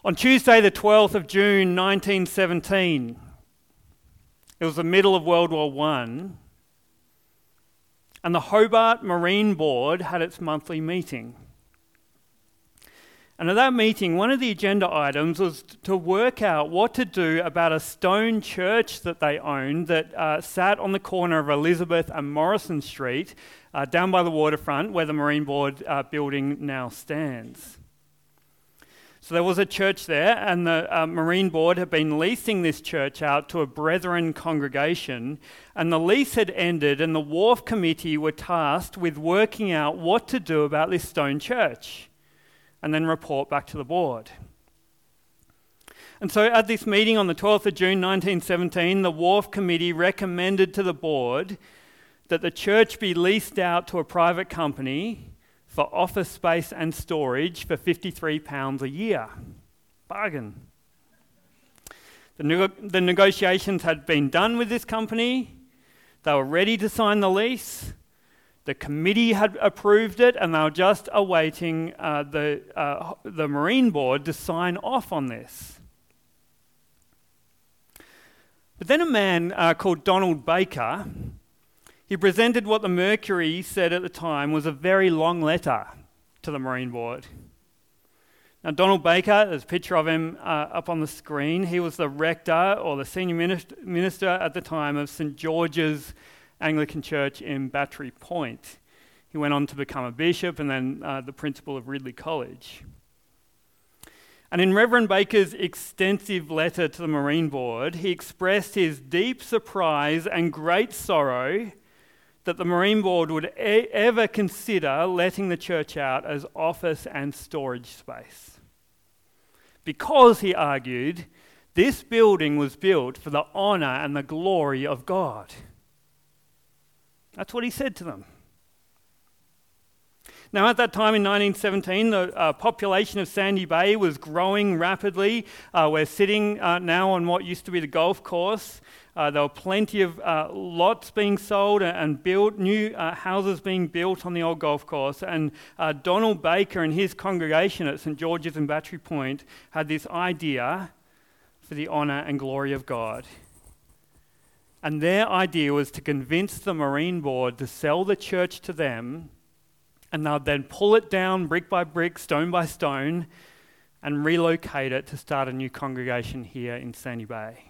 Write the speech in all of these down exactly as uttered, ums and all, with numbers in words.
On Tuesday, the twelfth of June, nineteen seventeen, it was the middle of World War One, and the Hobart Marine Board had its monthly meeting. And at that meeting, one of the agenda items was to work out what to do about a stone church that they owned that uh, sat on the corner of Elizabeth and Morrison Street, uh, down by the waterfront where the Marine Board uh, building now stands. So there was a church there, and the uh, Marine Board had been leasing this church out to a Brethren congregation, and the lease had ended, and the Wharf Committee were tasked with working out what to do about this stone church, and then report back to the board. And so at this meeting on the twelfth of June nineteen seventeen, the Wharf Committee recommended to the board that the church be leased out to a private company for office space and storage for fifty-three pounds a year. Bargain. The, neg- the negotiations had been done with this company. They were ready to sign the lease. The committee had approved it, and they were just awaiting uh, the, uh, the Marine Board to sign off on this. But then a man uh, called Donald Baker, he presented what the Mercury said at the time was a very long letter to the Marine Board. Now, Donald Baker, there's a picture of him uh, up on the screen. He was the rector or the senior minister at the time of St George's Anglican Church in Battery Point. He went on to become a bishop and then uh, the principal of Ridley College. And in Reverend Baker's extensive letter to the Marine Board, he expressed his deep surprise and great sorrow that the Marine Board would e- ever consider letting the church out as office and storage space. Because, he argued, this building was built for the honour and the glory of God. That's what he said to them. Now, at that time in nineteen seventeen, the uh, population of Sandy Bay was growing rapidly. Uh, we're sitting uh, now on what used to be the golf course. Uh, there were plenty of uh, lots being sold and built, new uh, houses being built on the old golf course. And uh, Donald Baker and his congregation at St George's and Battery Point had this idea for the honour and glory of God. And their idea was to convince the Marine Board to sell the church to them, and they'd then pull it down brick by brick, stone by stone, and relocate it to start a new congregation here in Sandy Bay.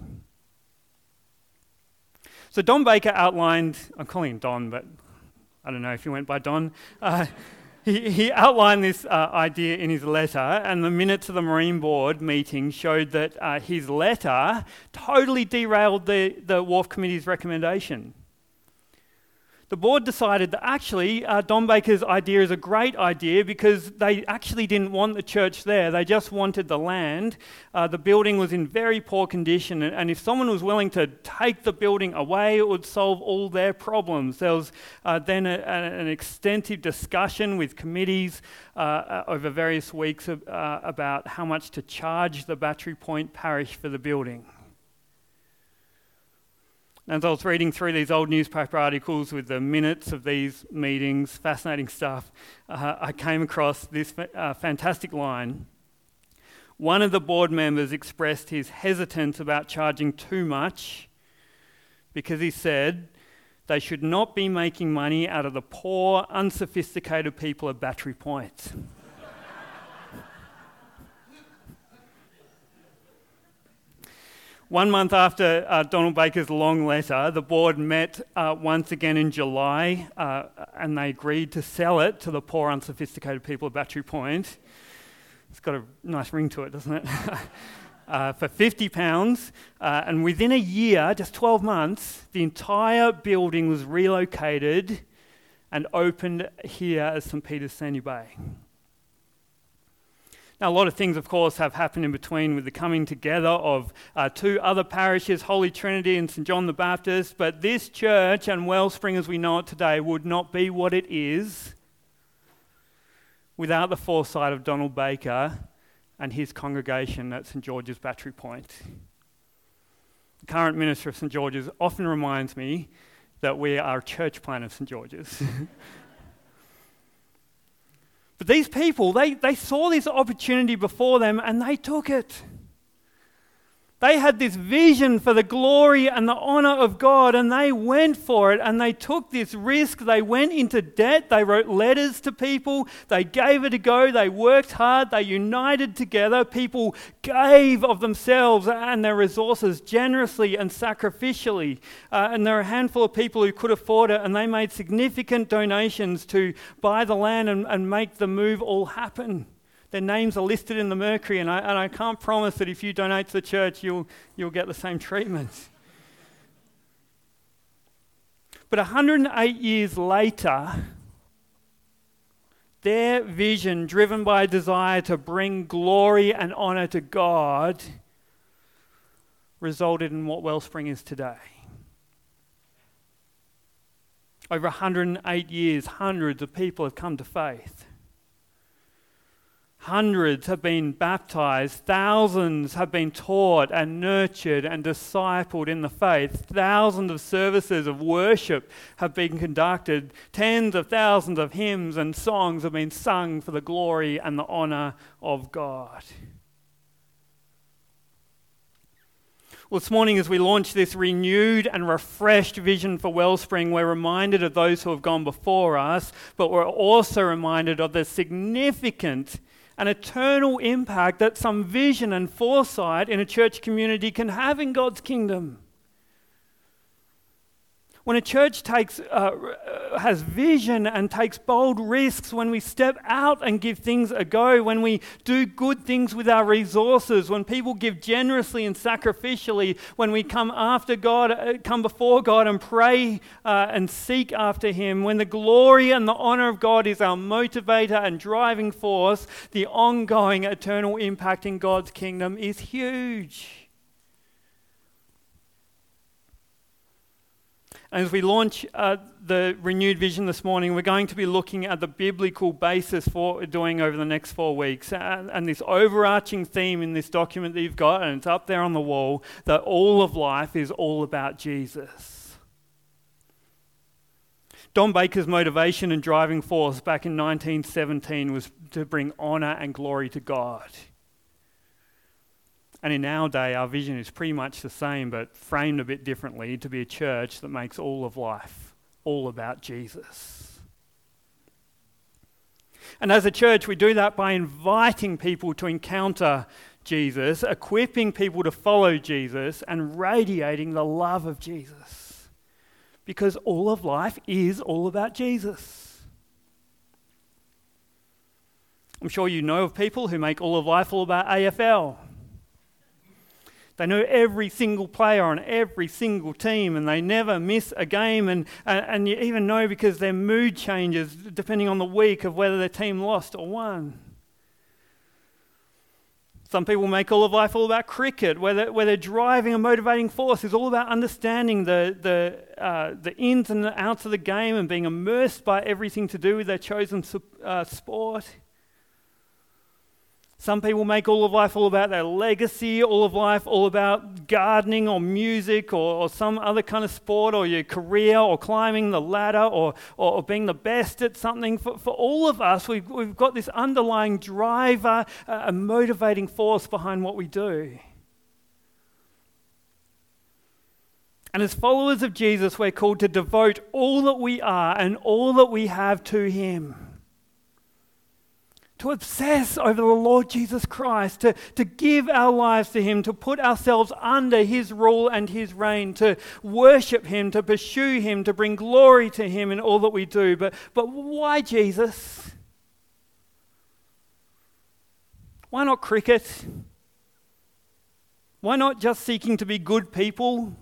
So Don Baker outlined, I'm calling him Don, but I don't know if he went by Don. Uh, he, he outlined this uh, idea in his letter, and the minutes of the Marine Board meeting showed that uh, his letter totally derailed the, the Wharf Committee's recommendation. The board decided that actually uh, Don Baker's idea is a great idea because they actually didn't want the church there. They just wanted the land. Uh, the building was in very poor condition, and, and if someone was willing to take the building away, it would solve all their problems. There was uh, then a, a, an extensive discussion with committees uh, over various weeks of, uh, about how much to charge the Battery Point parish for the building. As I was reading through these old newspaper articles with the minutes of these meetings, fascinating stuff, uh, I came across this uh, fantastic line. One of the board members expressed his hesitance about charging too much because he said they should not be making money out of the poor, unsophisticated people of Battery Point. One month after uh, Donald Baker's long letter, the board met uh, once again in July uh, and they agreed to sell it to the poor, unsophisticated people of Battery Point. It's got a nice ring to it, doesn't it? uh, for fifty pounds. Uh, and within a year, just twelve months, the entire building was relocated and opened here as St Peter's Sandy Bay. Now, a lot of things, of course, have happened in between with the coming together of uh, two other parishes, Holy Trinity and St John the Baptist, but this church and Wellspring as we know it today would not be what it is without the foresight of Donald Baker and his congregation at St George's Battery Point. The current minister of St George's often reminds me that we are a church plant of St George's. But these people, they, they saw this opportunity before them and they took it. They had this vision for the glory and the honor of God, and they went for it, and they took this risk. They went into debt. They wrote letters to people. They gave it a go. They worked hard. They united together. People gave of themselves and their resources generously and sacrificially. Uh, and there are a handful of people who could afford it, and they made significant donations to buy the land and, and make the move all happen. Their names are listed in the Mercury, and I, and I can't promise that if you donate to the church, you'll, you'll get the same treatment. But one hundred eight years later, their vision, driven by a desire to bring glory and honor to God, resulted in what Wellspring is today. Over one hundred eight years, hundreds of people have come to faith. Hundreds have been baptized, thousands have been taught and nurtured and discipled in the faith. Thousands of services of worship have been conducted. Tens of thousands of hymns and songs have been sung for the glory and the honor of God. Well, this morning as we launch this renewed and refreshed vision for Wellspring, we're reminded of those who have gone before us, but we're also reminded of the significant an eternal impact that some vision and foresight in a church community can have in God's kingdom. When a church takes, uh, has vision and takes bold risks, when we step out and give things a go, when we do good things with our resources, when people give generously and sacrificially, when we come after God, uh, come before God and pray uh, and seek after Him, when the glory and the honor of God is our motivator and driving force, the ongoing eternal impact in God's kingdom is huge. As we launch uh, the renewed vision this morning, we're going to be looking at the biblical basis for what we're doing over the next four weeks. And, and this overarching theme in this document that you've got, and it's up there on the wall, that all of life is all about Jesus. Don Baker's motivation and driving force back in nineteen seventeen was to bring honor and glory to God. And in our day, our vision is pretty much the same, but framed a bit differently, to be a church that makes all of life all about Jesus. And as a church, we do that by inviting people to encounter Jesus, equipping people to follow Jesus, and radiating the love of Jesus. Because all of life is all about Jesus. I'm sure you know of people who make all of life all about A F L. They know every single player on every single team, and they never miss a game. And, and, and you even know because their mood changes depending on the week of whether their team lost or won. Some people make all of life all about cricket, where they're, where they're driving a motivating force is all about understanding the, the, uh, the ins and the outs of the game and being immersed by everything to do with their chosen uh, sport. Some people make all of life all about their legacy, all of life all about gardening or music or, or some other kind of sport, or your career or climbing the ladder or, or, or being the best at something. For, for all of us, we've, we've got this underlying driver, uh, a motivating force behind what we do. And as followers of Jesus, we're called to devote all that we are and all that we have to Him. To obsess over the Lord Jesus Christ, to, to give our lives to Him, to put ourselves under His rule and His reign, to worship Him, to pursue Him, to bring glory to Him in all that we do. But, but why Jesus? Why not cricket? Why not just seeking to be good people?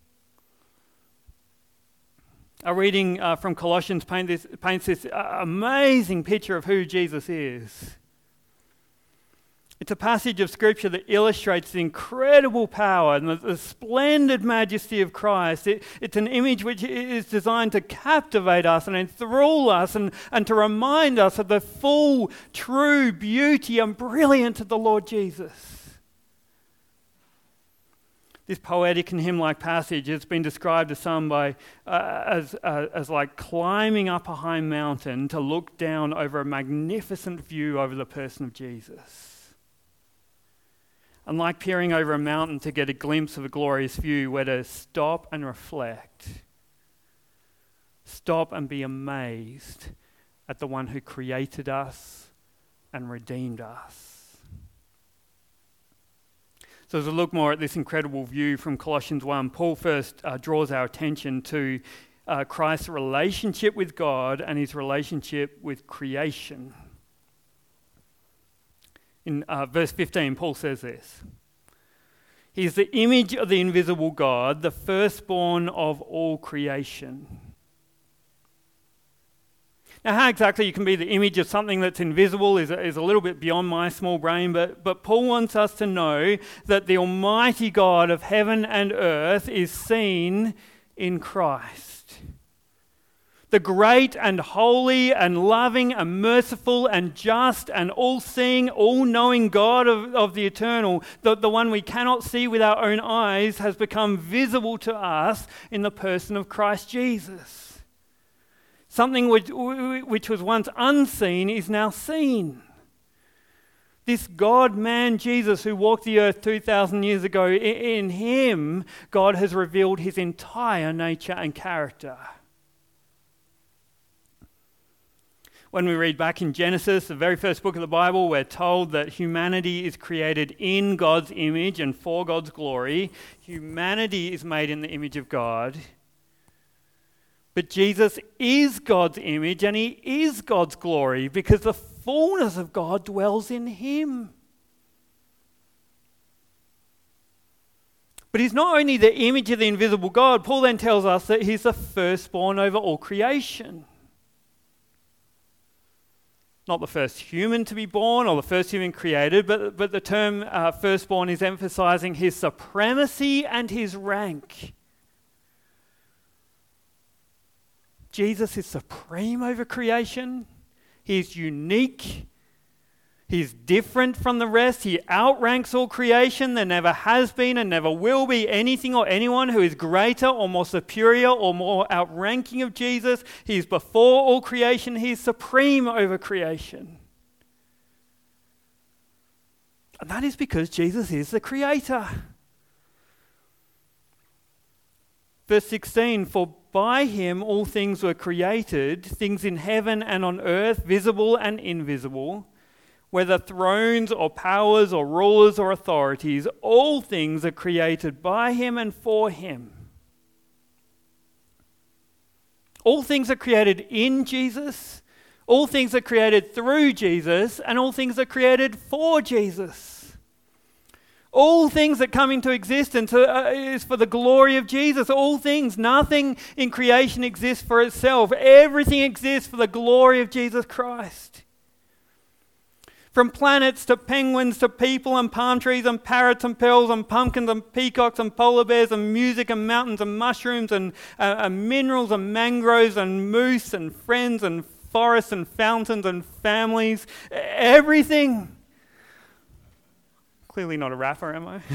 A reading uh, from Colossians paint this, paints this uh, amazing picture of who Jesus is. It's a passage of Scripture that illustrates the incredible power and the, the splendid majesty of Christ. It, it's an image which is designed to captivate us and enthrall us and, and to remind us of the full, true beauty and brilliance of the Lord Jesus. This poetic and hymn-like passage has been described to some by uh, as uh, as like climbing up a high mountain to look down over a magnificent view over the person of Jesus. And like peering over a mountain to get a glimpse of a glorious view, where to stop and reflect, stop and be amazed at the one who created us and redeemed us. So as we look more at this incredible view from Colossians one, Paul first uh, draws our attention to uh, Christ's relationship with God and his relationship with creation. In uh, verse fifteen, Paul says this: "He is the image of the invisible God, the firstborn of all creation." Now, how exactly you can be the image of something that's invisible is, is a little bit beyond my small brain, but, but Paul wants us to know that the Almighty God of heaven and earth is seen in Christ. The great and holy and loving and merciful and just and all-seeing, all-knowing God of, of the eternal, the, the one we cannot see with our own eyes, has become visible to us in the person of Christ Jesus. Something which, which was once unseen is now seen. This God-man Jesus who walked the earth two thousand years ago, in him, God has revealed his entire nature and character. When we read back in Genesis, the very first book of the Bible, we're told that humanity is created in God's image and for God's glory. Humanity is made in the image of God. But Jesus is God's image and he is God's glory because the fullness of God dwells in him. But he's not only the image of the invisible God, Paul then tells us that he's the firstborn over all creation. Not the first human to be born or the first human created, but, but the term uh, firstborn is emphasizing his supremacy and his rank. Jesus is supreme over creation. He is unique. He's different from the rest. He outranks all creation. There never has been and never will be anything or anyone who is greater or more superior or more outranking of Jesus. He is before all creation. He is supreme over creation. And that is because Jesus is the creator. Verse sixteen, "For by him all things were created, things in heaven and on earth, visible and invisible, whether thrones or powers or rulers or authorities, all things are created by him and for him." All things are created in Jesus, all things are created through Jesus, and all things are created for Jesus. All things that come into existence uh, is for the glory of Jesus. All things, nothing in creation exists for itself. Everything exists for the glory of Jesus Christ. From planets to penguins to people and palm trees and parrots and pearls and pumpkins and peacocks and polar bears and music and mountains and mushrooms and, uh, and minerals and mangroves and moose and friends and forests and fountains and families. Everything. Clearly not a rapper, am I?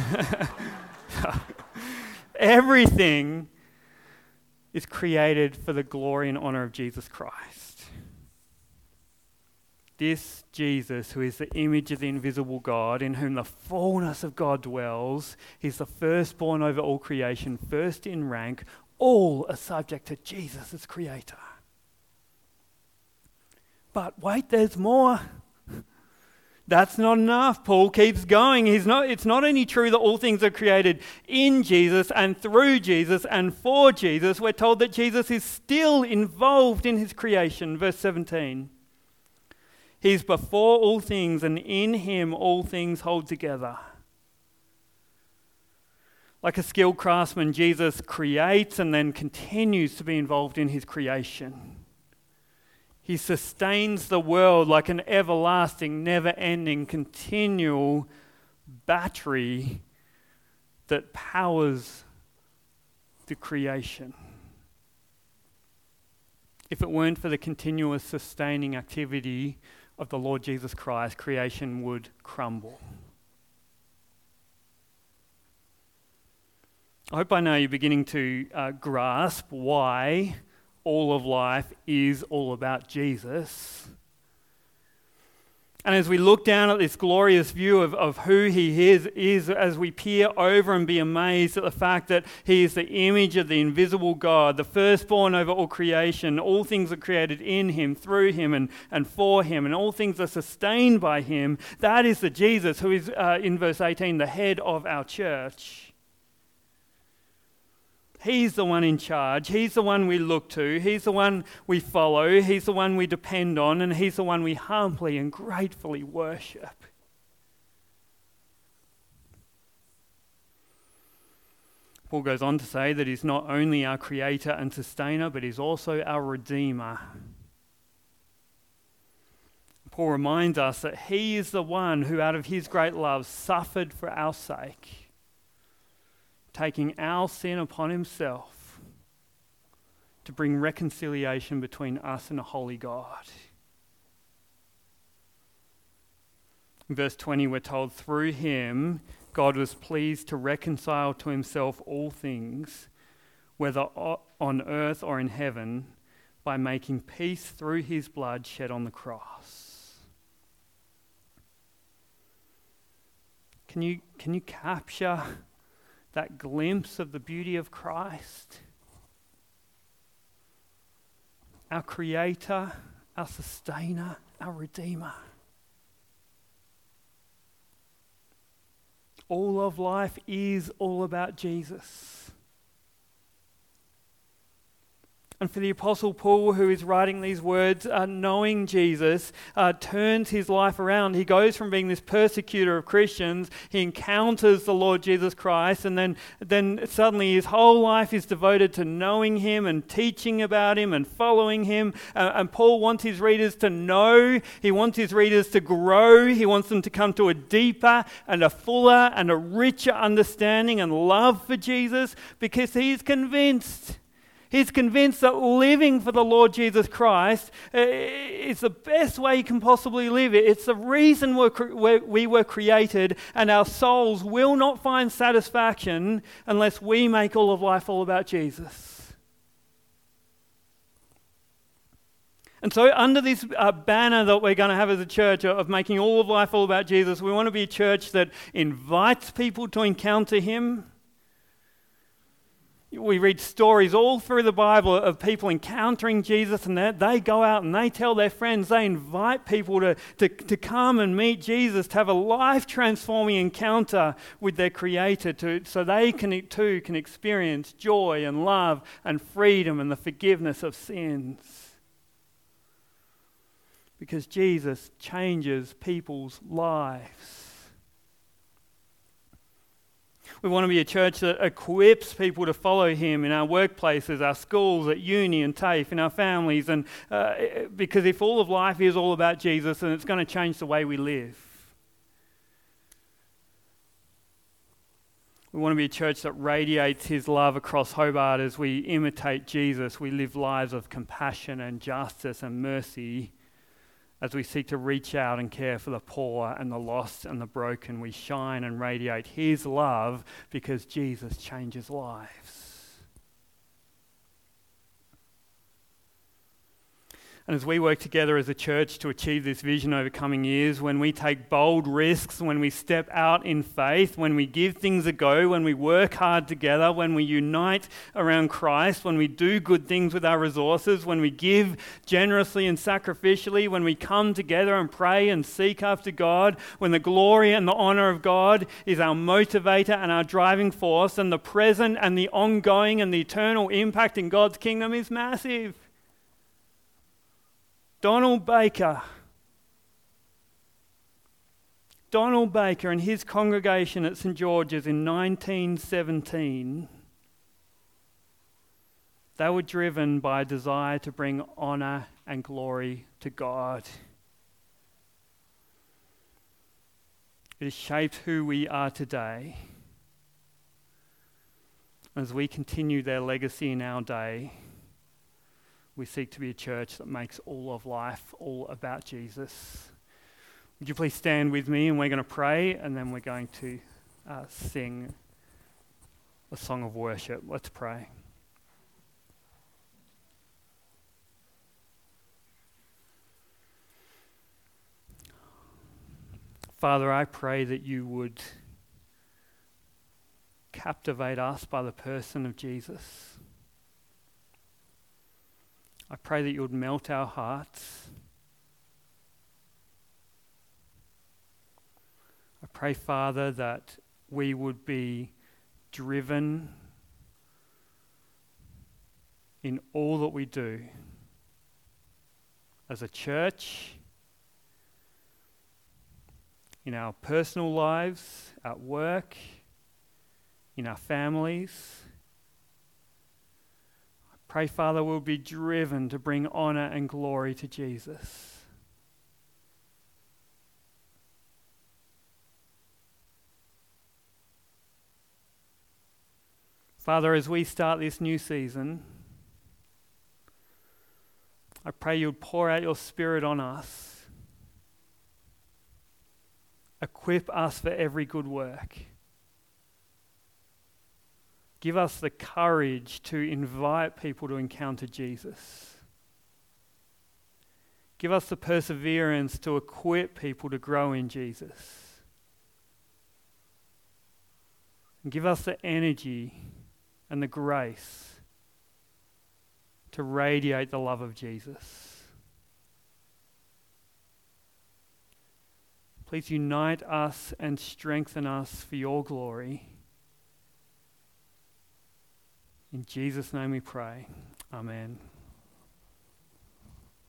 Everything is created for the glory and honor of Jesus Christ. This Jesus, who is the image of the invisible God, in whom the fullness of God dwells, he's the firstborn over all creation, first in rank. All are subject to Jesus as creator. But wait, there's more. That's not enough. Paul keeps going. He's not, it's not only true that all things are created in Jesus and through Jesus and for Jesus. We're told that Jesus is still involved in his creation. Verse seventeen. He's before all things, and in him all things hold together. Like a skilled craftsman, Jesus creates and then continues to be involved in his creation. He sustains the world like an everlasting, never-ending, continual battery that powers the creation. If it weren't for the continuous sustaining activity of the Lord Jesus Christ, creation would crumble. I hope by now you're beginning to uh, grasp why all of life is all about Jesus. And as we look down at this glorious view of, of who he is, is, as we peer over and be amazed at the fact that he is the image of the invisible God, the firstborn over all creation, all things are created in him, through him, and, and for him, and all things are sustained by him. That is the Jesus who is, uh, in verse eighteen, the head of our church. He's the one in charge. He's the one we look to. He's the one we follow. He's the one we depend on. And he's the one we humbly and gratefully worship. Paul goes on to say that he's not only our creator and sustainer, but he's also our redeemer. Paul reminds us that he is the one who, out of his great love, suffered for our sake, taking our sin upon himself to bring reconciliation between us and a holy God. In verse twenty, we're told, through him, God was pleased to reconcile to himself all things, whether on earth or in heaven, by making peace through his blood shed on the cross. Can you, can you capture that glimpse of the beauty of Christ? Our creator, our sustainer, our redeemer. All of life is all about Jesus. And for the Apostle Paul, who is writing these words, uh, knowing Jesus, uh, turns his life around. He goes from being this persecutor of Christians, he encounters the Lord Jesus Christ, and then, then suddenly his whole life is devoted to knowing him and teaching about him and following him. Uh, and Paul wants his readers to know, he wants his readers to grow, he wants them to come to a deeper and a fuller and a richer understanding and love for Jesus, because he's convinced He's convinced that living for the Lord Jesus Christ is the best way you can possibly live it. It's the reason we're cre- we were created, and our souls will not find satisfaction unless we make all of life all about Jesus. And so under this uh, banner that we're going to have as a church of making all of life all about Jesus, we want to be a church that invites people to encounter him. We read stories all through the Bible of people encountering Jesus, and they go out and they tell their friends, they invite people to, to, to come and meet Jesus, to have a life-transforming encounter with their Creator, to, so they can too can experience joy and love and freedom and the forgiveness of sins. Because Jesus changes people's lives. We want to be a church that equips people to follow him in our workplaces, our schools, at uni and TAFE, in our families. And uh, because if all of life is all about Jesus, then it's going to change the way we live. We want to be a church that radiates his love across Hobart as we imitate Jesus. We live lives of compassion and justice and mercy. As we seek to reach out and care for the poor and the lost and the broken, we shine and radiate his love because Jesus changes lives. And as we work together as a church to achieve this vision over coming years, when we take bold risks, when we step out in faith, when we give things a go, when we work hard together, when we unite around Christ, when we do good things with our resources, when we give generously and sacrificially, when we come together and pray and seek after God, when the glory and the honor of God is our motivator and our driving force, and the present and the ongoing and the eternal impact in God's kingdom is massive. Donald Baker. Donald Baker and his congregation at Saint George's in nineteen seventeen, they were driven by a desire to bring honor and glory to God. It has shaped who we are today. As we continue their legacy in our day, we seek to be a church that makes all of life all about Jesus. Would you please stand with me, and we're going to pray, and then we're going to uh, sing a song of worship. Let's pray. Father, I pray that you would captivate us by the person of Jesus. I pray that you would melt our hearts. I pray, Father, that we would be driven in all that we do as a church, in our personal lives, at work, in our families. I pray, Father, we'll be driven to bring honor and glory to Jesus. Father, as we start this new season, I pray you'd pour out your Spirit on us. Equip us for every good work. Give us the courage to invite people to encounter Jesus. Give us the perseverance to equip people to grow in Jesus. And give us the energy and the grace to radiate the love of Jesus. Please unite us and strengthen us for your glory. In Jesus' name we pray. Amen.